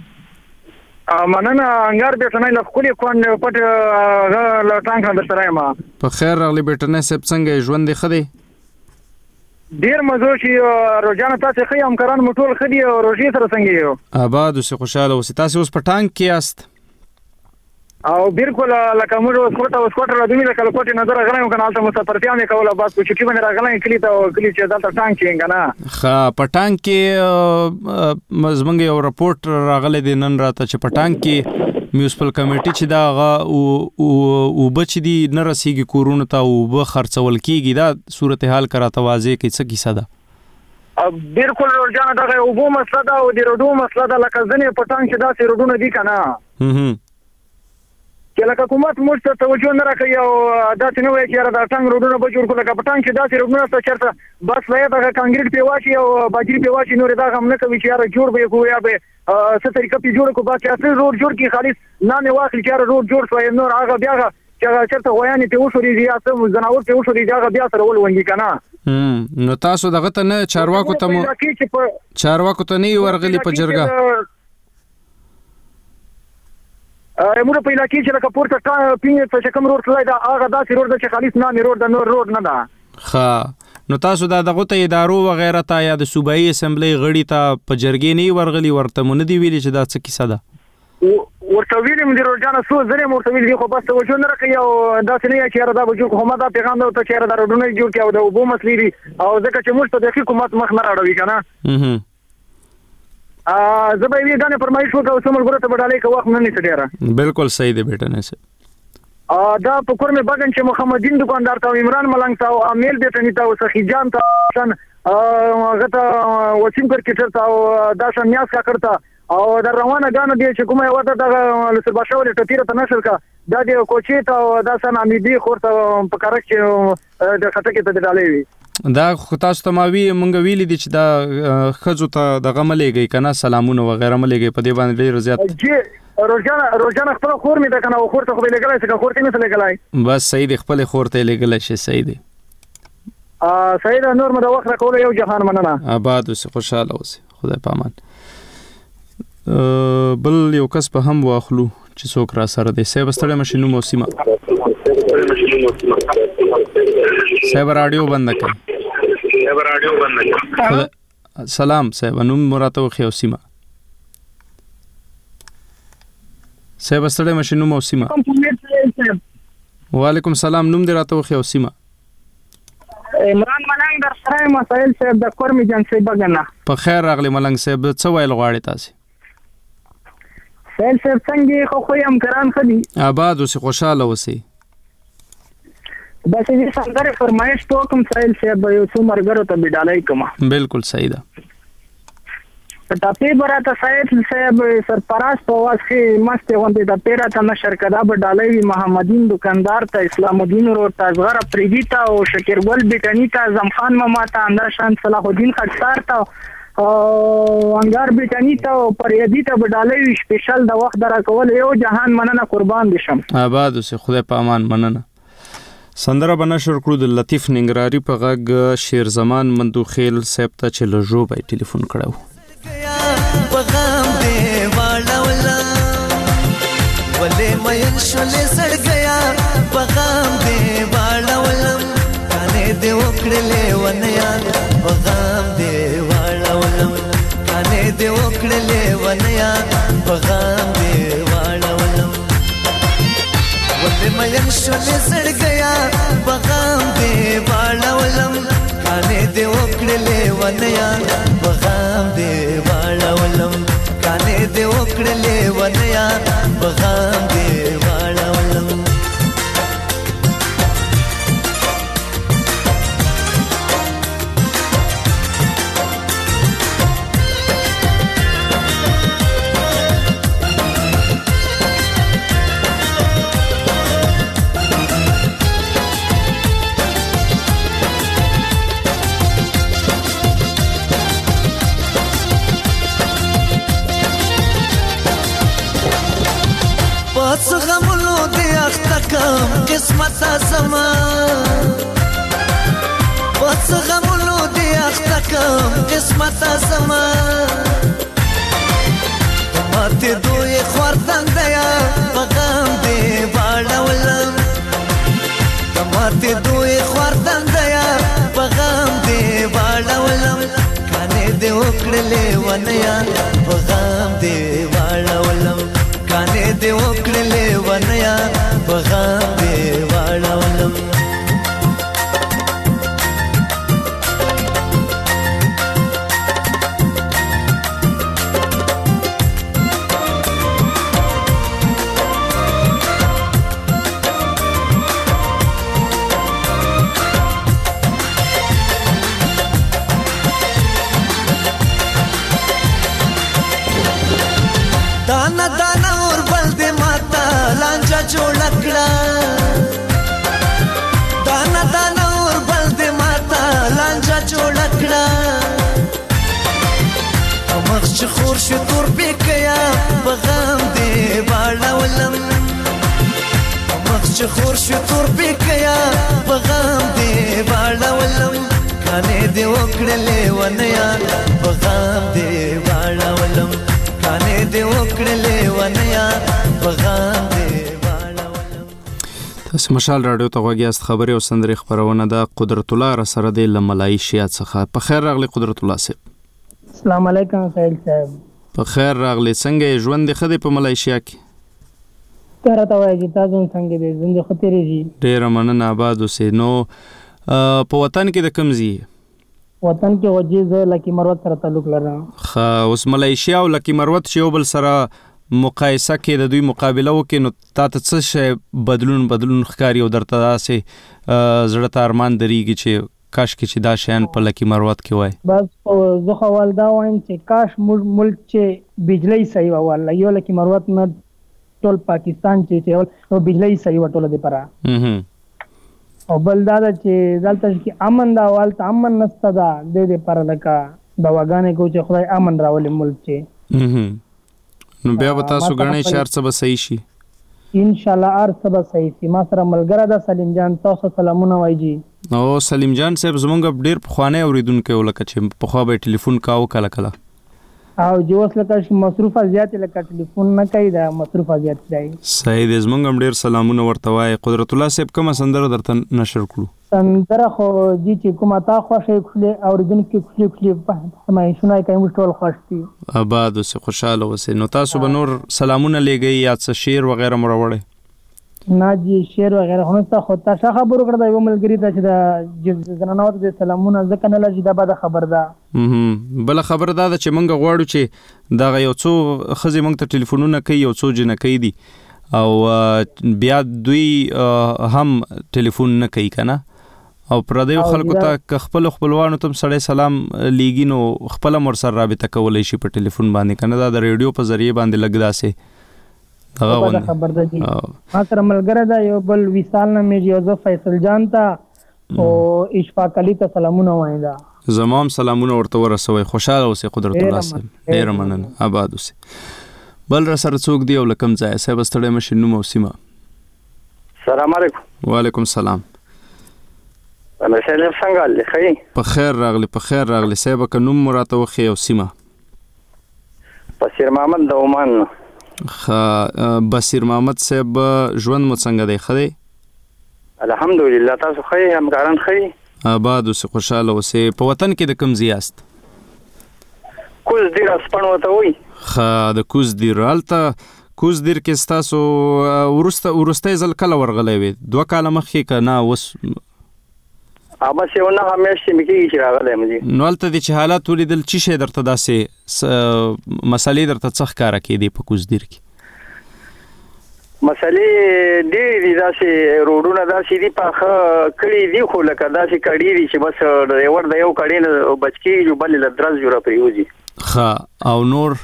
مننه انګار به څنګه لخوا کون پټ لا ټانګ در سره ما په خیر راغلی بیٹنه صاحب څنګه ژوند دی خدي ډیر مزو شي روزانه تاسو خې هم کران مټول خدي او روزي سره څنګه یو آباد اوسه خوشاله اوسه تاسو اوس پټانګ کې است او بالکل لکه موږ اوس کوټه اوس کوټه راځي لکه کوټه نظر غلم کنه البته مسافرتیا مې کوله بس کو چې باندې راغلم کلی ته کلی چې دلته ټانګ کې کنه ښه پټانګ کې مزمنګ یو رپورت راغلی دی نن راته چې پټانګ کې میوسپل کمیټي چې دا او او بچ دي نه رسیږي کورونه ته او به خرڅول کیږي دا صورتحال کرا توازی کې څه کیسه ده؟ بالکل ورجانه دا او بو مسله ده او د روډو مسله ده لکه ځنې پټانګ چې دا سي روډونه دي کنه هم چې لکه حکومت موږ ته توجه نه راکوي او دا څنګه وایي چې دا ټانګ روډونه به جوړ کړو لکه پټانګ چې دا سي روډونه ته چرته بس لای دا کانکریټ په واشي او باجری په واشي نور دا هم نه کوي چې یاره جوړ به کوی یا به څه طریقه په جوړ کو با چې اصل روډ جوړ کی خالص نه نه واخل چې یاره روډ جوړ شوی نور هغه بیا چې چرته غویانې ته وشوري یا څه زناور ته وشوري هغه بیا سره ولونګي کنه هم نو تاسو دغه ته نه چارواکو ته چارواکو ته نه ورغلی په جرګه موږ په علاقې چې لکه پورته پینګ ته کوم روډ تلای دا هغه داسې روډ چې خالص نه روډ د نور روډ نه ده. ښه نو تاسو دا دغه ته ادارو وغیرہ ته یا د صوبایي اسمبلی غړي ته په جرګې نه ورغلی ورته مونږ دی ویلي چې دا څه کیسه ده ورته ویلي مې روډانه سو زره ورته ویلي خو بس توجه نه راکوي او دا څه نه چې دا وجو کومه دا پیغام ده ته چې دا روډونه جوړ کړي او د وبو مسلې دي او ځکه چې موږ ته د حکومت مخ نه راړوي کنه زه به یې غانې فرمایش وکړم چې موږ ورته بدلې کوو وخت نه نیسه ډیره بالکل صحیح دی بیٹا نه سه دا په کور مې بغن چې محمدین دکاندار ته عمران ملنګ ته او امیل بیٹنی ته او سخی جان ته شن هغه ته وسیم کرکټر ته او دا شن نیاز کا کړتا او دا روانه غانه دی چې کومه وته دا لسر باشاولې ټتیره ته نشل کا دا دی کوچی ته دا سن امیدي خورته په کارک چې د خټه کې ته ډالې وي دا خو تاسو ته ماوی مونږ ویلي دي چې دا خزو ته دغه ملګری کنه سلامونه وغیرہ ملګری په دې باندې ډیر زیات جی روزانه روزانه خپل خور می دا کنه خور ته خو لګلای څنګه خور ته نه لګلای بس صحیح دی خپل خور ته لګلای شي صحیح دی ا صحیح دا نور مده وخت راکول یو جهان مننه آباد اوسه خوشاله اوسه خدای پامان بل یو کس په هم واخلو چې څوک را سره دی سه بستړی مشینو موسمه سه رادیو بند کړئ رادیو بند کړئ سلام صاحب نوم مراته خو سیمه سه بستړی مشینو موسمه وعلیکم سلام نوم دې راته خو سیمه عمران ملنګ در سره مسائل صاحب د کورمی جنسي بغنه په خیر راغلی ملنګ صاحب څه ویل غواړي تاسو سهیل صاحب څنګه خو خو هم کران خدي آباد اوسې خوشاله اوسې بس دې سندره فرمایش تو کوم سهیل صاحب یو څو مرګرو ته بډالای کما بالکل صحیح ده ټاپی براته سهیل صاحب سرپراز په واسه مست غونډه د پیرا ته نشر کدا بډالای محمدین دکاندار ته اسلام الدین ورو تازغره پریدیتا او شکر ګل بیٹانی ته زمخان ماما ته اندرشان صلاح الدین خټار ته او انګار بیٹانی ته پریدی ته بډالای سپیشل د وخت درا کول یو جهان مننه قربان دي شم آباد اوسې خدای په امان مننه سندره بنشر کړو د لطیف ننګراری په غږ شیر زمان مندوخیل صاحب ته چې لجو به ټلیفون کړو پغام دې والا ولا ولې مې شولې سړ گیا پغام دې والا ولا کانه دې وکړلې ونیا پغام دې والا ولا کانه دې وکړلې ونیا پغام دې والا ولا ولې مې شولې سړ گیا پغام دې والا ولا کانه دې وکړلې ونیا پغام دې والا ولا کانه دې وکړلې ونیا پغام دې والا ولا پس غمونو دې اخته کم قسمت زما پس غمونو دې اخته کم قسمت زما ماته دوی خوردن دیا پغام دې واړولم ماته دوی خوردن دیا پغام دې واړولم کانه دې وکړلې ونیا پغام دې واړولم کانه دې وکړلې ونیا پغام دې واړولم دانا دانا اور بل دے ماتا لانجا جوڑا کڑا دانا دانا اور بل دے ماتا لانجا جوڑا کڑا مخش خور شو تور پی کیا پغام دے بالا ولم مخش خور شو تور پی کیا پغام دے بالا ولم کانے دے وکڑلے ونیا پغام دے بالا ولم کانه دې وکړلې ونیا پغام دې والا ولم تاسو مشال رادیو ته غوږیاست خبري او سندري خبرونه د قدرت الله را سره د ملایشیا څخه په خیر راغلی قدرت الله صاحب السلام علیکم سهیل صاحب په خیر راغلی څنګه ژوند د خدای په ملایشیا کې تر تا وایي تاسو څنګه دې ژوند خو تیریږي ډیر مننه آباد اوسې نو په وطن کې د کمزي وطن کې وجیز لکی مروت سره تعلق لرم خا اوس ملایشیا او لکی مروت چې یو بل سره مقایسه کې د دوی مقابله وکړي نو تاسو څه شی بدلون بدلون ښکاری او درته داسې زړه ته ارمان درېږي چې کاش کې چې دا شیان په لکی مروت کې وای بس زه خو والدا وایم چې کاش ملک چې بجلی صحیح وواله یو لکی مروت نه ټول پاکستان چې او بجلی صحیح وټول دی پره او بل دا چې دلته کې امن دا والته امن نسته دا د دې پر لکه دواګانې کو چې خدای امن راولي ملک چې نو بیا به تاسو غنې شهر څه به صحیح شي ان شاء الله ار څه به صحیح شي ما سره ملګری دا سلیم جان تاسو سلامونه وایي او سلیم جان صاحب زمونږ ډیر پخوانی اوریدونکو ولکه چې په خو به ټلیفون کاو کله کله او جو اوس لکه چې مصروفه زیات لکه ټلیفون نه کوي دا مصروفه زیات دی صحیح دې زمونږ هم ډیر سلامونه ورته وای قدرت الله صاحب کوم سندره درته نشر کړو سندره خو دي چې کومه تا خوښه کړلې اوریدونکو کلی کلی په ما شنو کوي موږ ټول خوښ دي آباد اوسه خوشاله اوسه نو تاسو به نور سلامونه لګي یا څه شعر وغیرہ مروړې ناجی شعر وغیره خو نسته خو تا ښه خبرو کړه د یو ملګري ته چې د زنانو د سلامونه ځکه نه لږي دا بده خبر ده. بله خبره دا ده چې موږ غواړو چې دغه یو څو ښځې موږ ته ټلیفونونه کوي، یو څو جنکۍ دي او بیا دوی هم ټلیفون نه کوي که نه، او پردیو خلکو ته که خپلو خپلوانو ته سړی سلام لیږي نو خپله هم ورسره رابطه کولی شي په ټلیفون باندې که نه، دا د ریډیو په ذریعې باندې لږ داسې بده خبر ده جی. ما سره ملګری ده یو بل وصال نومیږي، یو زه فیصل جان ته او اشفاق علي ته سلامونه وایم. دا زما هم سلامونه ورته ورسوئ. خوشحاله اوسئ قدرت الله صاحب، ډېره مننه، آباد اوسئ. بل را سره څوک دی او له کوم ځایه صاحب؟ ستړی مشي، نوم او سیمه. سلام علیکم. وعلیکم سلام. نشه صاحب څنګه حال دی؟ ښه په خیر راغلی، په خیر راغلی صاحب. که نوم مو راته وښیئ او سیمه؟ بصیر محمد د عمان. ښه بصیر محمد صاحب ژوند مو څنګه دی؟ ښه دی الحمدلله. تاسو ښه یې؟ همکاران ښه یې؟ آباد اوسئ، خوشحاله اوسئ. په وطن کې د کوم ځای یاست؟ کوز دیر اسپن ورته وایي. ښه د کوز دیر. هلته کوز دیر کې ستاسو وروسته وروستی ځل کله ورغلی وې؟ دوه کاله مخکې که نه اوس؟ بس یو نهه میاشتې مې کېږي چې راغلی یم جي. نو هلته دې چې حالات ولیدل څه شی درته داسې مسلې درته څه ښکاره کېدې په کوز دیر کې؟ مسلې ډېرې دي، داسې روډونه داسې دي پاخه کړي دي، خو لکه داسې کړي دي چې بس ډرایور د یو کړي نه بچ کېږي، بلې له درز جوړه پرېوځي. ښه او نور؟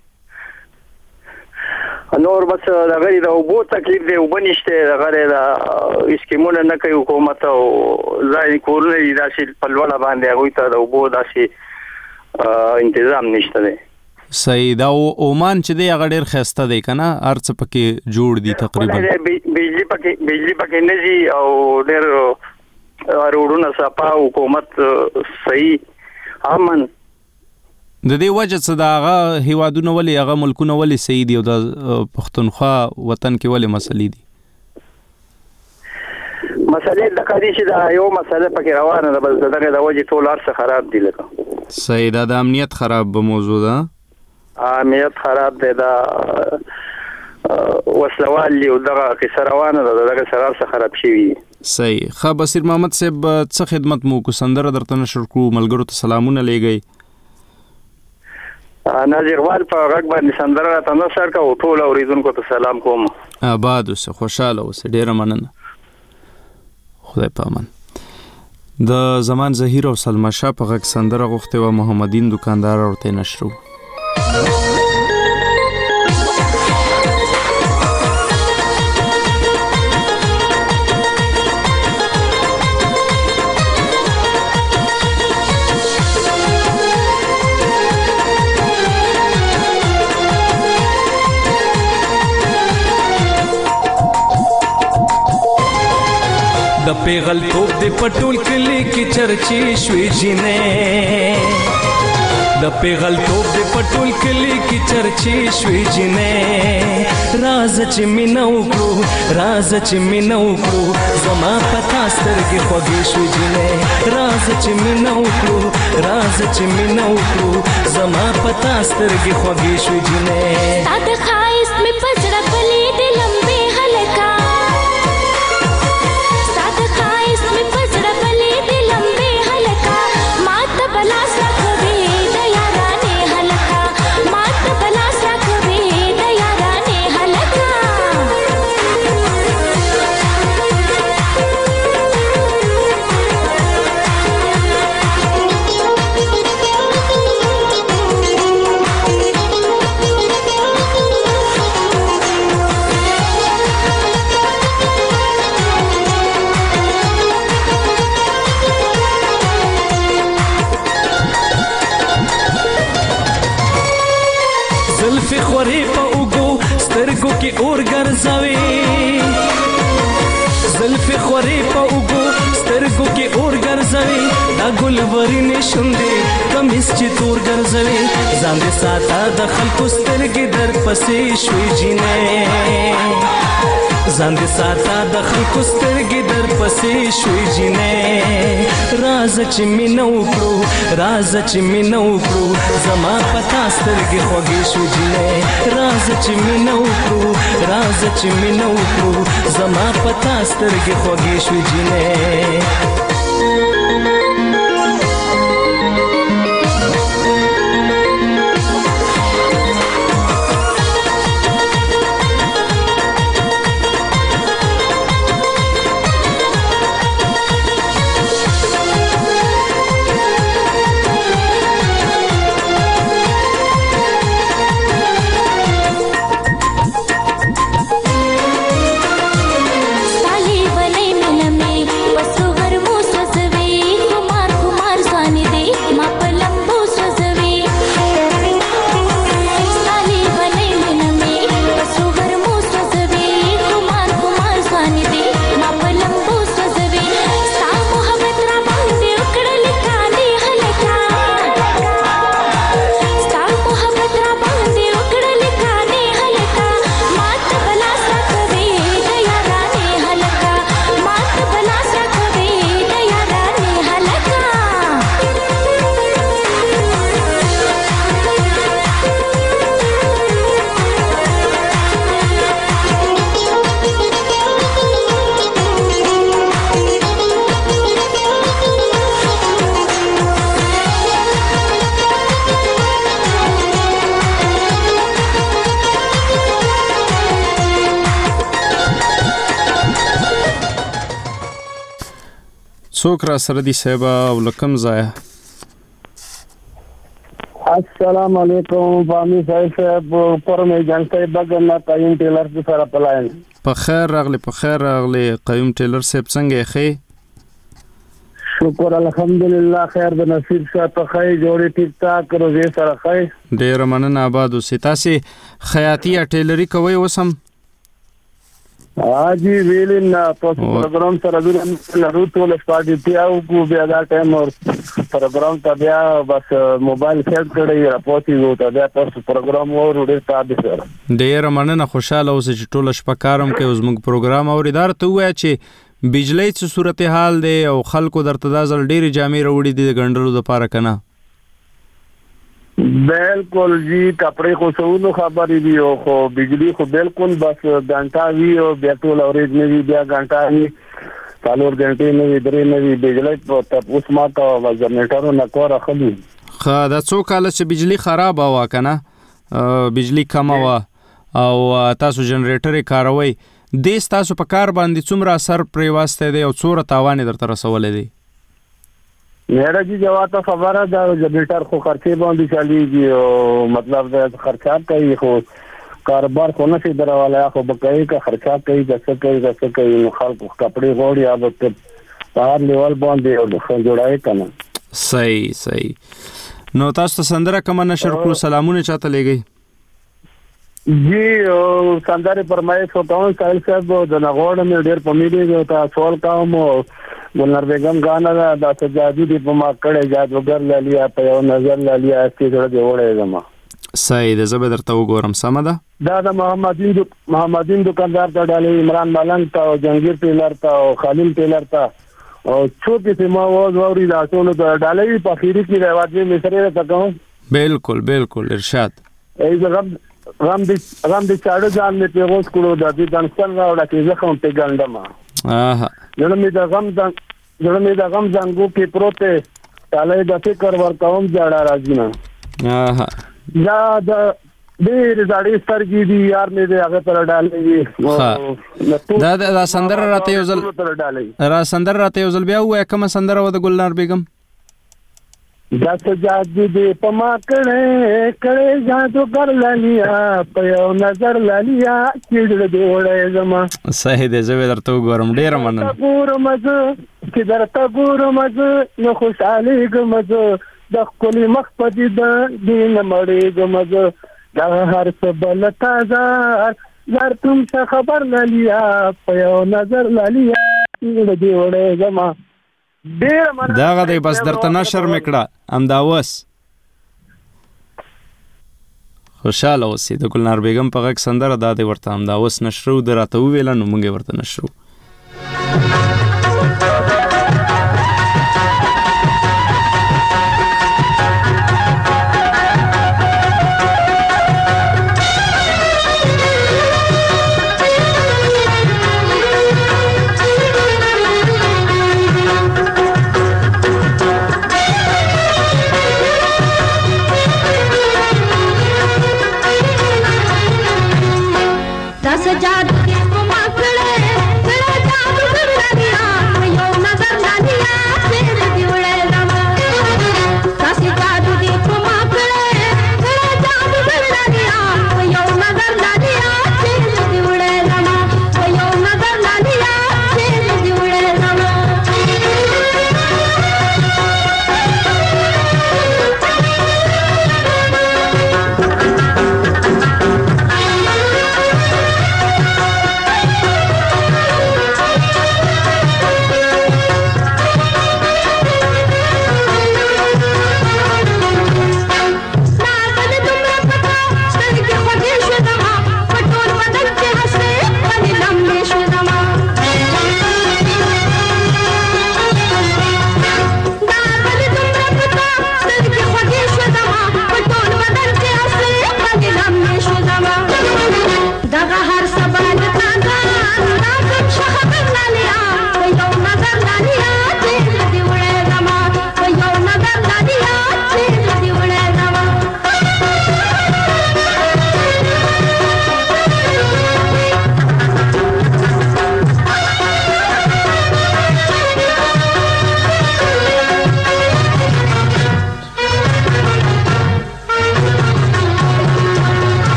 نور بس دغه د اوبو تکلیف دی، اوبه نشته، دغه د اسکیمونه نه کوي حکومت، او ځای کورونه دي داسې په لوړه باندې هغوی ته د اوبو داسې انتظام نشته دی. صحیح. دا عمان چې دی هغه ډېر ښایسته دی که نه؟ هر څه پکې جوړ دي تقریبا. بجلی پکې بجلی پکې نه ځي او ډېر روډونه صفا، حکومت صحیح امن. د دې وجه څه د هغه هیوادونه ولې هغه ملکونه ولې صحیح دي او د پښتونخوا وطن کې ولې مسلې دي؟ مسلې دغه دي چې دا یو مسله پکې روانه ده، بس دغه د وجې ټول هر څه خراب دي. لکه صحیح. دا د امنیت خراب به موضوع ده. امنیت خراب دی، دا وسلوال او دغه قصه روانه ده، دغه سره هر څه خراب شوي. صحیح. ښه بصیر محمد صاحب څه خدمت مو کو؟ سندره درته نشر کړو، ملګرو ته سلامونه لیږئ. ناظر وال په غږ باندې سندره راته نشر کړه او ټول اورېدونکو ته سلام کوم. آباد اوسه، خوشحاله اوسه، ډېره مننه. خدای په امان. د زمان زهیر او سلمى شاه په غږ سندره غوښتې وه، محمدین دکاندار ورته نشرو. د پیغل توپ د پټول کلی کی چرچی شوي جنې، د پیغل توپ د پټول کلی کی چرچی شوي جنې، راز چې مینه وکړو راز چې مینه وکړو زما پتا سترګې خوږې شوي جنې، راز چې مینه وکړو راز چې مینه وکړو زما پتا سترګې خوږې شوي جنې. تا د خایست می پزړه بلې د لمبې هلکا، خوري په اوګو سترګو کې اور ګرځوي، زلفې خوري په اوګو سترګو کې اور ګرځوي، دا ګل ورینې شونډې کمیس چې تور ګرځوي، ځان دې ساته د خلکو سترګې در پسې شوي جینې، ځان دې ساته د خلکو سترګې در پسې شوي جینې، راز راز چې مینه وکړو راز چې مینه وکړو زما پتا سترګې خوږې شو جینې راز چې مینه وکړو راز چې مینه وکړو زما پتا سترګې خوږې شو جینې څوک را سره دي صاحب او لکم ځای؟ السلام علیکم فامی صاحب پر مې جان صاحب بغنا قیم ټیلر سره پلاین په خیر راغلی په خیر راغلی قیم ټیلر صاحب څنګه ښه؟ شکر الحمدلله خیر د نصیب سره خیر جوړې ټیک ټاک روزي سره خیر ډیر مننه آباد اوسې. تاسې خیاطي یا ټیلري کوئ اوس هم؟ हाजी वेलिन पोस्ट प्रोग्राम सर अभी लरू तो स्टार्ट किया को बया टाइम और प्रोग्राम का बया बस मोबाइल सेट कړی راپوتی وو ته بیا تاسو پروګرام اور ډیر تابع سره ډیر مننه خوشاله اوسئ چې ټول شپه کارم کې اوس موږ پروګرام اوریدار ته وای چې بجلی څه صورتحال دی او خلکو درته دا ځل ډیر جامې وروړي دي غندلو د پاره کنه؟ बिल्कुल जी कपड़े को सोनो खबर ही हो खो बिजली को बिल्कुल बस घंटा भी हो बेटोल एवरेज में भी बिया घंटा ही चालू घंटे में भी दरे में भी बिजली तब उस माता जनरेटर न को रखली خا دا څو کال چې بجلی خراب وا کنه بجلی کم وا او تاسو جنریټر کاروي د تاسو په کار باندې څومره اثر پرې واسطه دی او څوره تاوان درته رسولې دی؟ मेरा जी जवाब तो खबर है जनरेटर को खर्चे बांधी चलेगी मतलब खर्चा कहीं हो कारोबार होना से इधर वाला है बकई का खर्चा कहीं जैसे कहीं जैसे कहीं खाल कपड़े गोड़ या बाहर लेवल बांधे और जोड़ाए करना सही सही नو تاسو سندره کوم نشر کړو سلامونه چاته لګي जी سندره فرمایش وکاو سایل صاحب د نغوړ مې ډېر پمیډي جو تا سوال کوم ګلنار بیگم غانا دا سجادي دی په ما کړه جادوګر لالیا په یو نظر لالیا چې جوړ دی وړه زما صحیح ده زه به درته وګورم سم ده دا د محمدین محمدین دکاندار ته ډالې عمران ملنګ ته او جنگیر ټیلر ته او خلیل ټیلر ته او چوکې ته ما وځ ووري دا ټول د ډالې په خيري کې راوځي مې سره ته کوم بالکل بالکل ارشاد ای زغم غم دې غم دې چاړو ځان مې په غوښ کړو د دې دنستان راوړه چې زه کوم ته ګندم آها نن مې د غم ځان نن مې د غم ځانګو کې پروته ډالې د فکر ورکوم ځاړه راځي نه آها دا د ډېر زړې سترګې دي یار مې دې هغه پر ډالې دا دا سندر راته یو ځل را سندر راته یو ځل بیا وای کوم سندر و د ګلنار بیگم دا سجادي دې پما کړه کړه جادو کر لالیا په نظر لالیا چې دې وړې زما صحیح دې زه درته وګورم ډېر مننه ګورم زه چې درته ګورم زه نو خوشاله ګم زه د خپل مخ په دې دین مړې ګم زه دا هر څه بل تازه زر تم څه خبر لالیا په نظر لالیا چې دې وړې زما ډېر مننه دا غدې بس درته نشر میکړه امداوس خوشاله اوسې د ګلنار بیگم په غږ سندره دا دې ورته امداوس نشرو دراته ویل نو مونږ ورته نشرو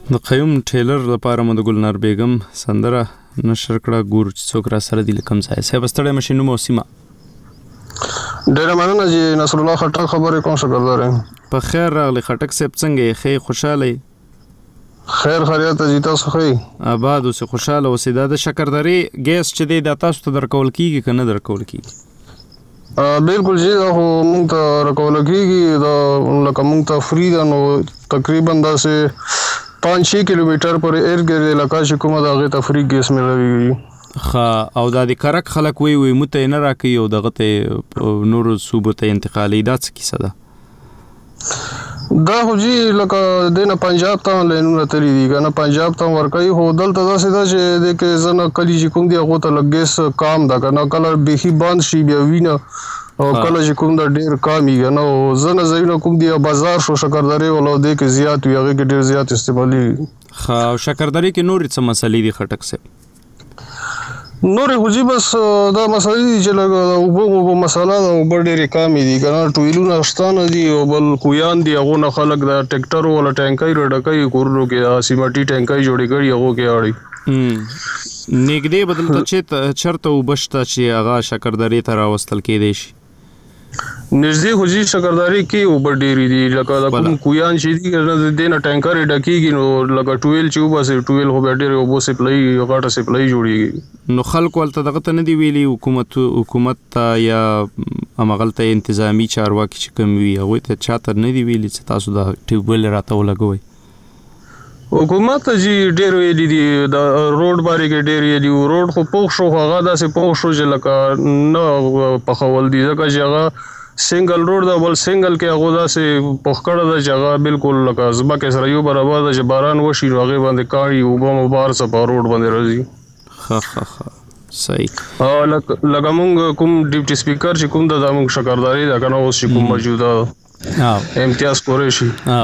د قیوم ټیلر لپاره مو د ګلنار بیگم سندره نشر کړه ګور چې څوک را سره دی لکم ځای صاحب ستړی مشینو مو سیمه ډېر مننه جی نصر الله خټک خبرې کوم شکردار په خیر راغلی خټک صاحب څنګه یې خې خوشاله خیر خیریت جی تاسو خې آباد اوسه خوشاله اوسه د شکرداري ګیس چې دی د تاسو ته درکول کیږي کنه درکول کیږي بالکل جی دا مونږ ته درکول کیږي دا لکه مونږ ته فری ده نو تقریبا داسې پانچ شي کیلومتر پر ایرګر علاقہ چې کومه دغه تفریق ګیس ملوي خا او د دې کرک خلک وی وی مت نه راکې او دغه ته نور صوبه ته انتقالي دات کیسه ده دا خو جی لکه دنه پنجاب ته لینونه تری دي کنه پنجاب ته ورکای هو دلته داسې ده چې د کې زنه کلی چې کوم دی هغه ته لګیس کام دا کنه کله بهي باند شي بیا وینه او کله چې کوم دا ډیر کامي کنه او زنه زینه کوم دی بازار شو شکرداري ولو د کې زیات وي هغه کې ډیر زیات استعمالي خا شکرداري کې نور څه مسلې دي خټک سه نور خو جی بس دا مسلې دي چې لګا او په مسله دا وبر ډېرې کامې دي کنه ټویلونه شتانه دي او بل کویان دي هغه نه خلک دا ټریکټر ولا ټانکۍ رډکۍ کورلو کې سیمټي ټانکۍ جوړې کړي هغه کې اړي نګدې بدلته چې چرته وبشته چې هغه شکرداري ته راوستل کېدې شي نږدې خو جی شکرداري کې وبر ډېرې دي لکه کوم کویان چې دي کنه د دینه ټانکر ډکیږي نو لکه ټویل چې وباسي ټویل هو ډېرې وبو سپلای غاټه سپلای جوړيږي نو خلکو ولته دغه ته نه دی ویلي حکومت حکومت یا امغلته انتظامی چارواکي چې کوم وی هغه ته چاته نه دی ویلي چې تاسو دا ټیوبل راته ولګوي حکومت جی ډېر ویلي دي دا روډ باندې کې ډېر ویلي روډ خو پوښ شو هغه داسې پوښ شو چې لکه نه په خول دي ځکه چې هغه سنگل روډ دا بل سنگل کې هغه داسې پوښکړه د جګه بالکل لکه زما کې سره یو برابر د باران وشي هغه باندې کاړي او به مبار څه په روډ باندې راځي خا خا خا صحیح ها لکه مونږ کوم ډیپټي سپیکر چې کوم د مونږ شکرداري دا کنه اوس کوم موجوده ها امتیاز قریشي ها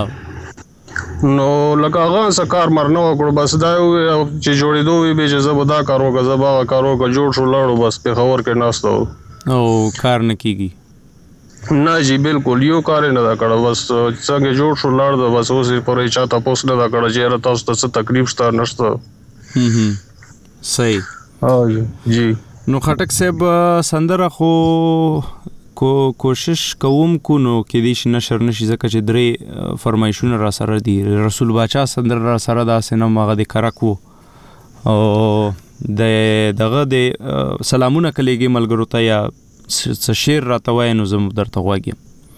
نو لکه هغه سکار مرنه وکړو بس دا چې جوړې دوی به چې زبدا کارو کا زبا کارو کا جوړ شو لاړو بس په خبر کې ناستو او کار نه کیږي نه جی بالکل یو کار نه دا کړو بس څنګه جوړ شو لاړ دا بس اوس پرې چاته پوس نه دا کړو چې تاسو ته تکلیف شته نشته هم صحیح ها جی نو خټک صاحب سندره خو کو کوشش کوم کو نو کې دې نشر نشي ځکه چې درې فرمایشونه را سره دي رسول باچا سندره را سره دا سينما غو د کرکو او د دغه د سلامونه کلیږي ملګرو ته یا څه شعر راته وای نو زم درته غواګم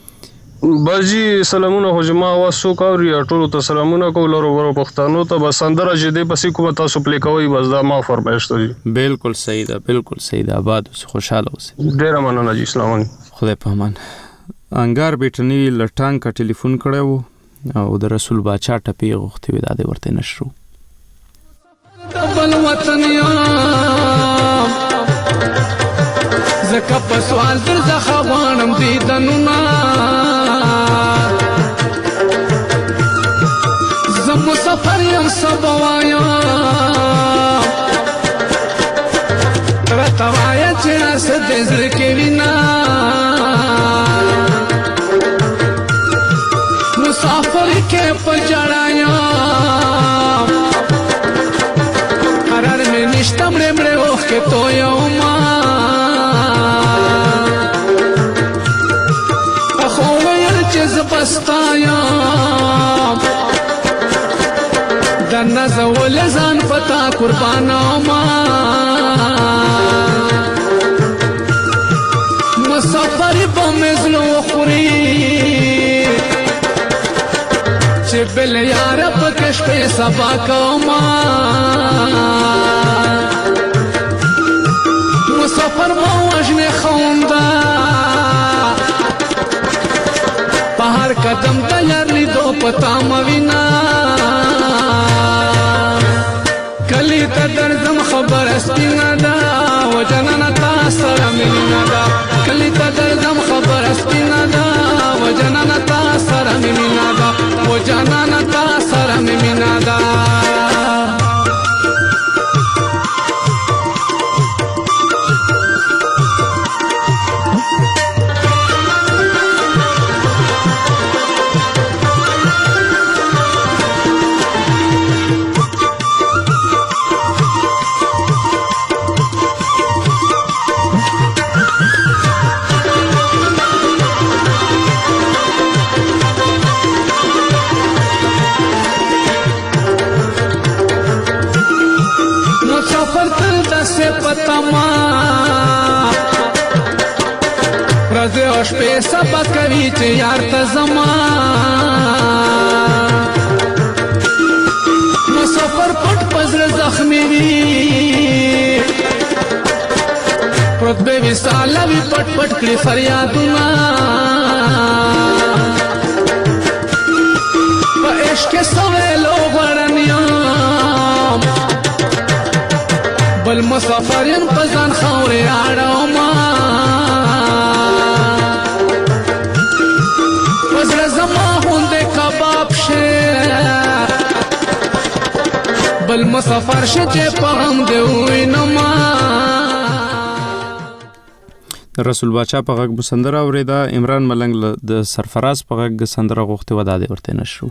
بجی سلامونه خو جما واسو کاوري ټول ته سلامونه کول ورو پښتنو ته بس اندر چې دې پسې کومه تاسو پلی کوي بس دا ما فرمایش ته بالکل صحیح ده بالکل صحیح ده آباد اوسه خوشاله اوسه ډیر مننه جی اسلام خدای په امان انګار بیٹنی لټانګ کا ټلیفون کړو او د رسول باچا ټپی غوښتي ودا دې ورته نشرو خپل وطن یا زکه په سوال در زخه وانم دې دنونا زم سفر یم سبوایا رتوایا چې اسد زړه کې وینا مسافر کې پجړایا قرار مې نشته مړ مړ اوخ کې تو یو ما اخو ویل چې زبستایا دنه زول ځان پتا قربانا ما مسافر په مزلو خوري چې بل یار په کشپې سبا کوما مسافر مو وجنه خوندا په هر قدم ته یار لیدو پتا موینا کلی ته درځم خبر اسپینا دا وجننا تا سره مینا دا کلی ته درځم خبر اسپینا دا وجننا تا سره مینا دا وجننا تا سره مینا دا پتما رز او شپې سبا کوي چې یار ته زما مسافر پټ پزړ زخمي وي پروت به وصال وي پټ پټ کړي فریادونه په عشق سوالو غړنیام بل مسافرین پزان خوري اړه ما پزړ زما هوند کباب شه بل مسافر شه چې په هم دی وینما رسول باچا په غږ سندره اوریدا عمران ملنګ د سرفراز په غږ سندره غوښته و داده ورته نشو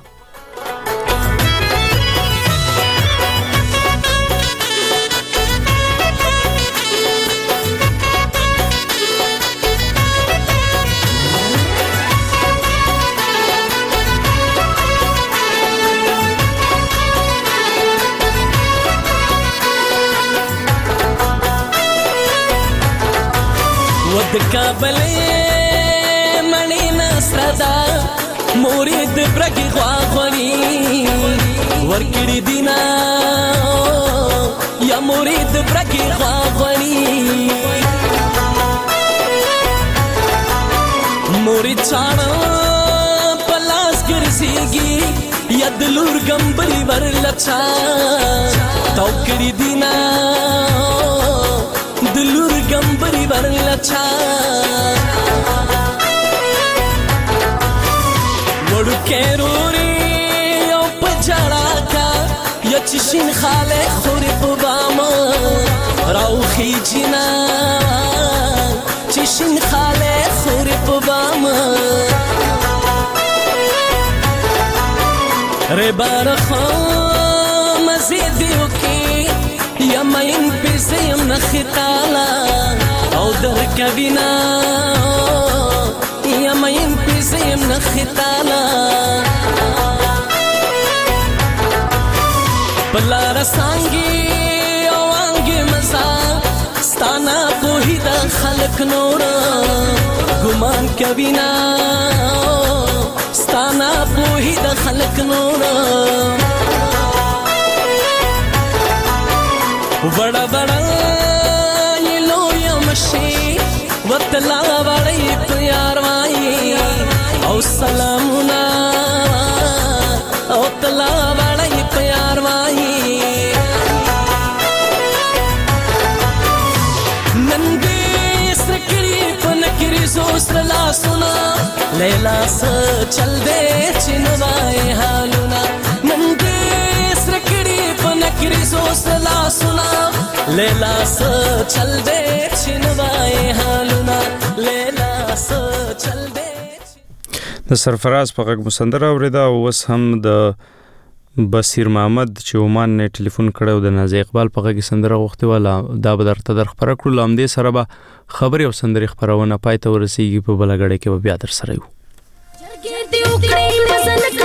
د کابل منی نصردا مورید برګي غواغونی ورکړی دینا یا مورید برګي غواغونی مورید چانا پلاس ګرځيږي یا دلور ګمبري ورلچا توکړی دینا دلور ګمبري ورلچا وړو کېروري او پجړا کا یا چشین خاله خوري په باما راوخي جنا چشین خاله خوري په باما ره بارخو مزيديو کې یا ماین پیسیم نخطالا او در کبینا یا ماین پیسیم نخطالا پلا رسانگی او آنگی مزا ستانا کوئی دا خلق نورا گمان کبینا ستانا کوئی دا خلق نورا بڑا بڑا یہ لویا مشی وطلا بڑی پیار وائی او سلامنا او تلا بڑی پیار وائی نندی سکری پنکری زوسر لا سنا لیلا سا چل دے چنوائے حالونا نندی سکری پنکری زوسر لا سنا لیلا سا چل دے چنوائے حالونا لیلا سا چل دے د سرفراز په غږ مسندره اوریدا او اوس هم د بصیر محمد چې عمان نه ټلیفون کړو د نازي اقبال په غږ سندره غوښته ولا دا به درته در خبره کړو لامدې سره به خبري او سندري خبرونه پای ته ورسیږي په بلګړې کې به بیا در سره یو